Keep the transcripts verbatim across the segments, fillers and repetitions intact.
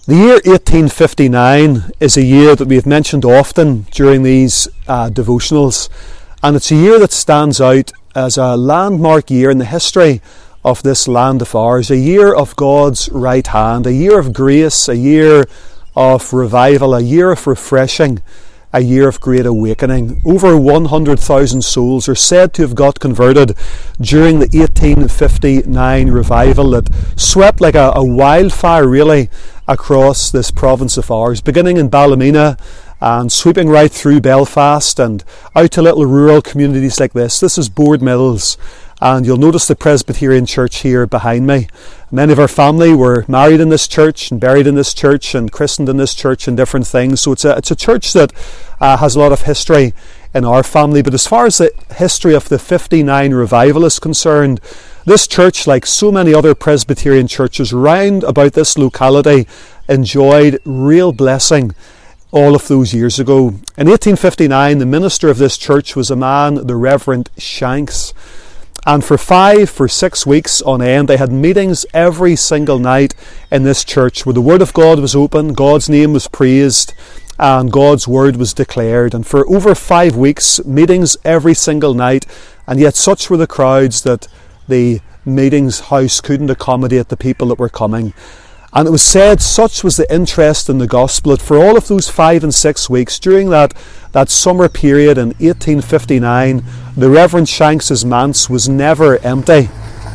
The year eighteen fifty-nine is a year that we have mentioned often during these uh, devotionals, and it's a year that stands out as a landmark year in the history of this land of ours, a year of God's right hand, a year of grace, a year of revival, a year of refreshing, a year of great awakening. Over one hundred thousand souls are said to have got converted during the eighteen fifty-nine revival that swept like a, a wildfire really across this province of ours, beginning in Ballymena and sweeping right through Belfast and out to little rural communities like this. This is Boardmills, and you'll notice the Presbyterian church here behind me. Many of our family were married in this church and buried in this church and christened in this church and different things. So it's a, it's a church that uh, has a lot of history in our family. But as far as the history of the fifty-nine revival is concerned, this church, like so many other Presbyterian churches round about this locality, enjoyed real blessing all of those years ago. In eighteen fifty-nine, the minister of this church was a man, the Reverend Shanks. And for five, for six weeks on end, they had meetings every single night in this church where the Word of God was open, God's name was praised, and God's Word was declared. And for over five weeks, meetings every single night, and yet such were the crowds that the meetings house couldn't accommodate the people that were coming. And it was said such was the interest in the gospel that for all of those five and six weeks, during that, that summer period in eighteen fifty-nine, the Reverend Shanks' manse was never empty.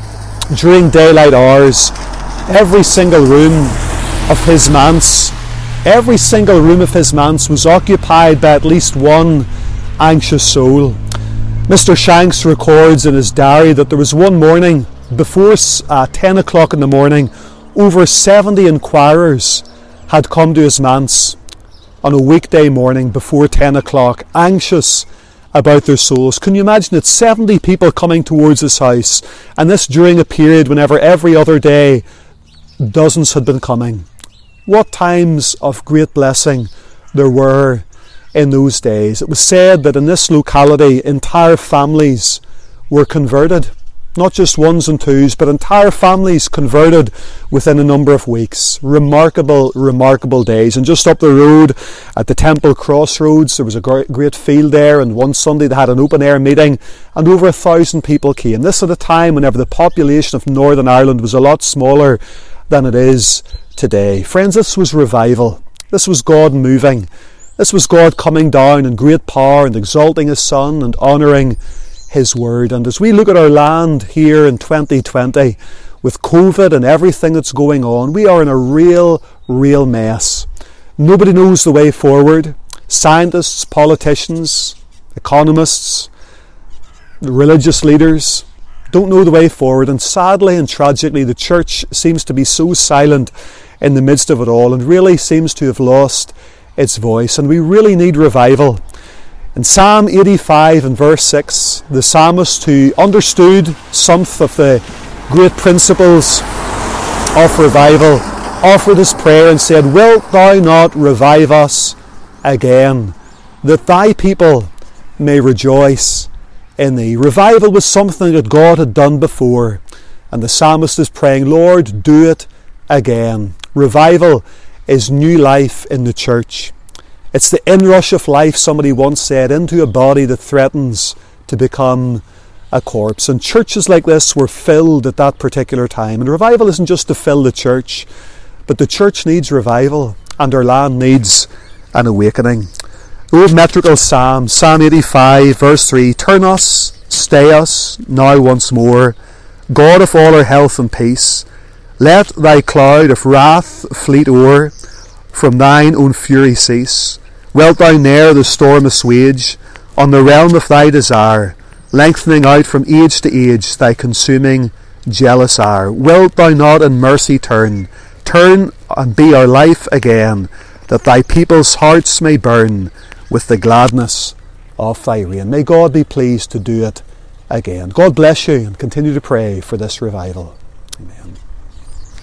During daylight hours, every single room of his manse, every single room of his manse was occupied by at least one anxious soul. Mister Shanks records in his diary that there was one morning, before uh, ten o'clock in the morning, over seventy inquirers had come to his manse on a weekday morning before ten o'clock, anxious about their souls. Can you imagine it? seventy people coming towards his house, and this during a period whenever every other day dozens had been coming. What times of great blessing there were in those days. It was said that in this locality entire families were converted. Not just ones and twos, but entire families converted within a number of weeks. Remarkable, remarkable days. And just up the road at the Temple Crossroads, there was a great field there, and one Sunday they had an open-air meeting, and over a thousand people came. This at a time whenever the population of Northern Ireland was a lot smaller than it is today. Friends, this was revival. This was God moving. This was God coming down in great power and exalting His Son and honouring His Word. And as we look at our land here in twenty twenty, with COVID and everything that's going on, we are in a real, real mess. Nobody knows the way forward. Scientists, politicians, economists, religious leaders don't know the way forward. And sadly and tragically, the church seems to be so silent in the midst of it all and really seems to have lost its voice. And we really need revival. In Psalm eighty-five and verse six, the psalmist, who understood some of the great principles of revival, offered his prayer and said, "Wilt thou not revive us again, that thy people may rejoice in thee?" Revival was something that God had done before, and the psalmist is praying, "Lord, do it again." Revival is new life in the church. It's the inrush of life, somebody once said, into a body that threatens to become a corpse. And churches like this were filled at that particular time. And revival isn't just to fill the church, but the church needs revival, and our land needs an awakening. The old metrical psalm, Psalm eighty-five, verse three, "Turn us, stay us, now once more, God of all our health and peace. Let thy cloud of wrath fleet o'er, from thine own fury cease. Wilt thou ne'er the storm assuage, on the realm of thy desire, lengthening out from age to age thy consuming jealous ire? Wilt thou not in mercy turn, turn and be our life again, that thy people's hearts may burn with the gladness of thy reign?" May God be pleased to do it again. God bless you, and continue to pray for this revival. Amen.